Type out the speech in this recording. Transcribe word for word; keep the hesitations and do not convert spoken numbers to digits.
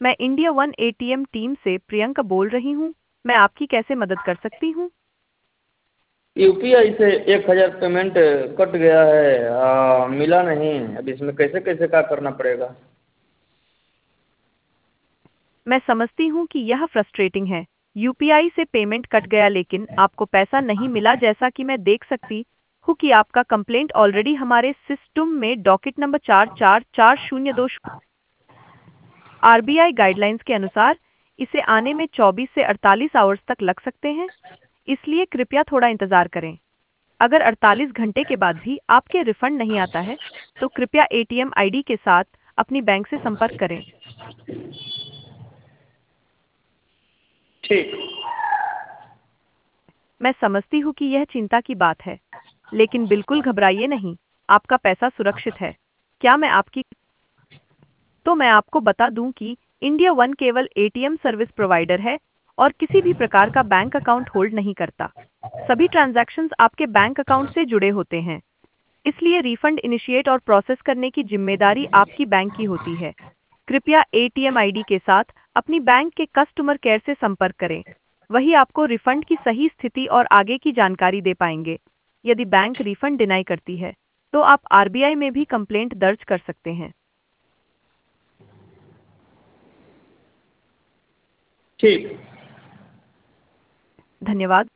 मैं India one ATM team से प्रियंका बोल रही हूँ। मैं आपकी कैसे मदद कर सकती हूँ? यूपीआई से एक हज़ार पेमेंट कट गया है, आ, मिला नहीं। अब इसमें कैसे कैसे क्या करना पड़ेगा? मैं समझती हूँ कि यह फ्रस्ट्रेटिंग है। यूपीआई से पेमेंट कट गया लेकिन आपको पैसा नहीं मिला। जैसा कि मैं देख सकती हूँ कि आपका कंप्लेंट ऑलरेडी हमारे सिस्टम में डॉकेट नंबर चार चार चार शून्य दो आरबीआई गाइडलाइंस के अनुसार इसे आने में चौबीस से अड़तालीस आवर्स तक लग सकते हैं, इसलिए कृपया थोड़ा इंतजार करें। अगर अड़तालीस घंटे के बाद भी आपके रिफंड नहीं आता है, तो कृपया एटीएम आईडी के साथ अपनी बैंक से संपर्क करें। ठीक। मैं समझती हूँ कि यह चिंता की बात है, लेकिन बिल्कुल घबराइए नहीं, आपका पैसा सुरक्षित है। क्या मैं आपकी तो मैं आपको बता दूं कि इंडिया वन केवल एटीएम सर्विस प्रोवाइडर है और किसी भी प्रकार का बैंक अकाउंट होल्ड नहीं करता। सभी ट्रांजैक्शंस आपके बैंक अकाउंट से जुड़े होते हैं, इसलिए रिफंड इनिशिएट और प्रोसेस करने की जिम्मेदारी आपकी बैंक की होती है। कृपया एटीएम आईडी के साथ अपनी बैंक के कस्टमर केयर से संपर्क करें। वही आपको रिफंड की सही स्थिति और आगे की जानकारी दे पाएंगे। यदि बैंक रिफंड डिनाई करती है, तो आप आरबीआई में भी कंप्लेंट दर्ज कर सकते हैं। ठीक। धन्यवाद।